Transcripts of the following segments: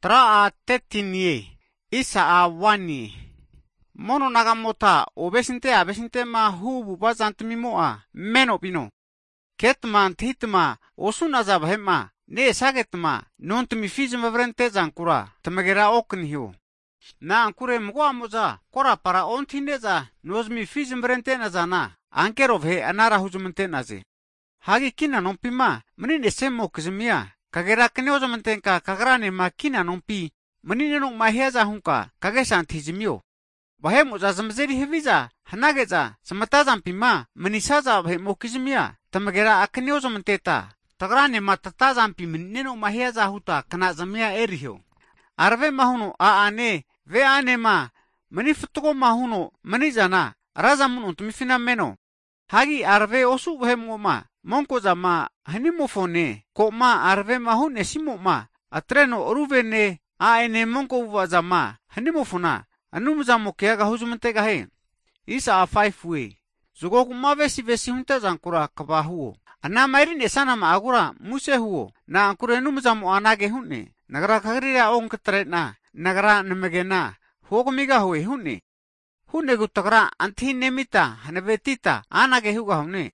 Tra a tetinie, isa a wani. Mono nagamota, obesinte ma hubu bazantmi moa, meno pino. Ketma titma, osunaza bahema, ne sagetma, nontmi fizma vrente zankura, tamagera oknihio. Na ankure mgoa moza, kora para ontineza, nozmi fizm vrente nazana, ankerov he anara huzumante naze. Hagi kina nompima, menine semo kizmia, kagera kneozamantenka kagrane ma kina nompi, menine nong maheza hunka, kagesan tizimio. Bahemo za zamzeri heviza, hanageza, samatazan pima, menisaza bahemo kizmia, tamagera akneozamanteta, tagrane ma tatazan pi menine nong maheza huta, kana zamia erihio. Arve mahuno aane, ve ane ma, meni futuko mahuno, meni zana, razamun untumifina meno. Hagi arve osu bahemo ma, monko za ma, hanimofone, ko ma arve mahune simo ma, atreno oruvene, aene monko uwa za ma, hanimofona, anumza mokeaga huzumantega he. Isa a 5 we. Zugoku ma vesi hunta zankura kabahuo. Ana mairine sana ma agura muse huo, na ankure numza mo anage hunne. Nagara kagriya ong katretna, nagara namagena, hogomiga hoe hunne. Hunne gutagra antinemita, hanabetita, anage huga hunne.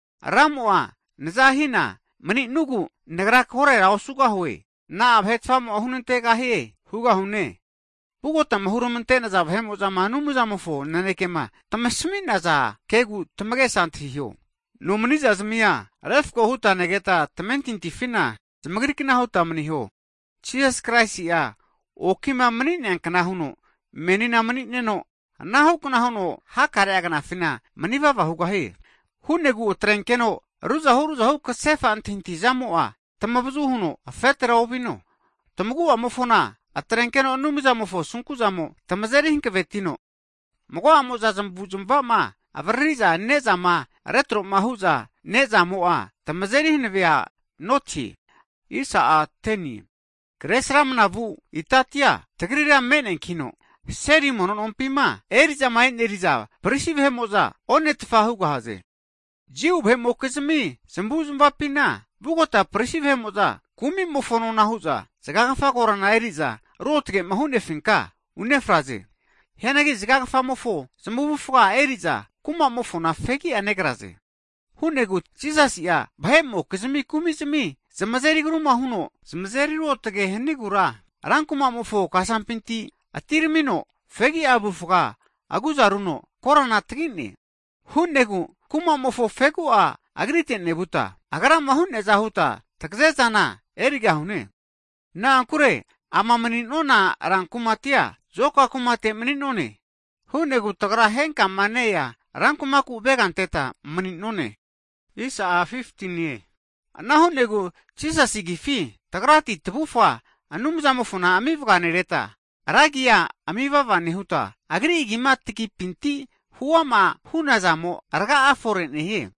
Ramoa, nazahina, mani nugu, nagara kore rausuga hoe. Na abhetfamo hunentega he, huga hunne. Bugota mahurumante na zab hemo za manumu za mofo nanekema, tamasmi na za kegu tamage santihio. Nomani za zmia, refko huta negeta tamentinti fina, zamagrikina huta manihio. Jesus Christ ya, okima manine ankana huno, menina manine no, na hukuna huno, hakare agana fina, maniva vahuga he. Hunegu trenkeno, ruza hu kasefa antinti zamoa, tamabuzu huno, afetera obino. Tamagu amofona, atrenkeno anumiza mofo sunkuzamo, tamazeri hinka vetino. Mago amoza zambuzumba ma, avariza neza ma, retro mahuza, neza moa, tamazeri hinvia, noti. Isa a teni. Kresram navu, itatia, tagrira menen kino. Seri monon ompima, eriza main eriza, prisiv hemoza, onet fahuga haze. Jiu hemo kizmi, zambuzumba pina, bugota prisiv hemoza, kumi mofono nahuza, zagafa korana eriza, rotge mahune finka, une fraze. Henagi zagafa mofo, zambufuga eriza, kuma mofo na feki anegraze. Hunegu Jesus ya, bahemo kizmi kumizmi, zamazeri guru mahuno, zamazeri rotge henigura, rankuma mofo kasampinti, atirimino, feki abufuga, aguzaruno, korana tgini. Hunegu, kuma mofo fegu a, agrite nebuta, agara mahune zahuta, takzezana, eriga hune. Na ankure, ama meninona rankumatia, zoka kumate meninone. Hunegu tagra henka maneya, rankumaku beganteta meninone. Isa a 15 ye. Na hunegu, chisa sigifi, tagrati tebufa, anumzamofuna amivuga nereta. Ragia amiva vanehuta, agri igimatiki pinti, huama hunazamo arga afore nehe.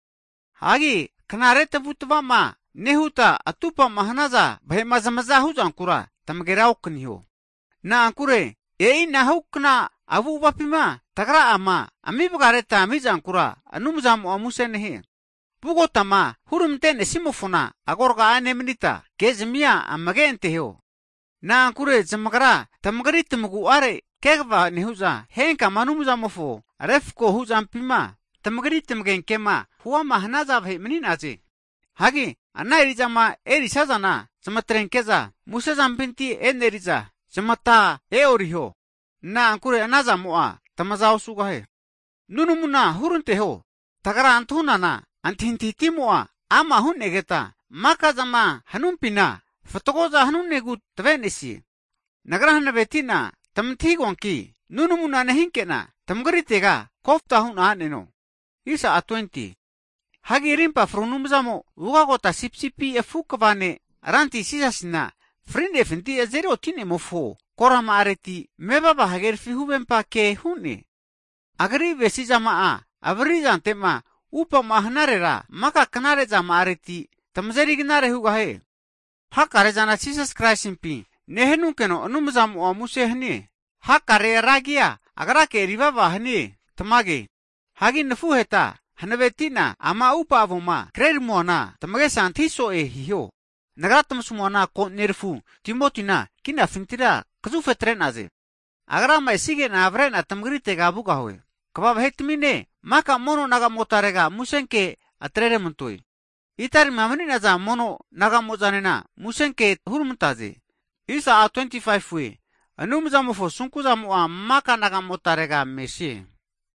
Hagi, kanareta vutuvama, nehuta atupa mahanaza, bahemazamaza huzankura, tamagera okniho. Na ankure, na hukna avu wapima, tagra ama, amivugareta amizankura, anumzamo amuse nehe. Bugotama, hurumtene simofona, agorga aneminita, kezmia amagentehio. Na ankure zamagara, tamagarit mugu are, kegva nehuza, henka manumzamofo, refko huzampima, tamagarit magenkema, huwa mahanaza vahe meninaze. Hagi, anna erizama erisazana, zamatrenkeza, musa zampinti eneriza, zamata eorihio. Na ankure anaza moa, tamazao sugahe. Nunumuna hurunteho, tagara antunana, antintiti moa, ama hunegeta, makazama hanumpina, fatogoza hanunegu tvenesi. Nagrahana betina, tamtigonki, nunumuna nehinkena, tamgaritega, kofta hun aneno. Isa a 20. Hagi rimpa frunumzamo, ugagota sipsipi efukavane, ranti sisasina, frinde finti zero tine mofo, korama areti, mebaba hagerfi hubenpa ke hune. Agri vesizama a, avrizan tema, upa mahnarera, maka kanareza ma areti, tamzeri ginare hugahe. Hakare zana Jesus Christ impi, nehenunkeno anumzamo amuse hne. Hakare ragia, agrake ribaba hne, tamage. Hagi nafuheta, hanabetina ama upa avoma, krermona, tamage santiso hihyo. Nagaratam semua na ko nerfu Timothy na kina fintira kazu fetren aze. Agra mai sige na avren atamgrite ga buka hoy. Kabab hetmine maka mono nagamotarega musenke atrere muntoi. Itari mamani na za mono nagamozane na musenke hurmuntaze. Isa a 25 we. Anum zamofo sunku zamu a maka nagamotarega meshi.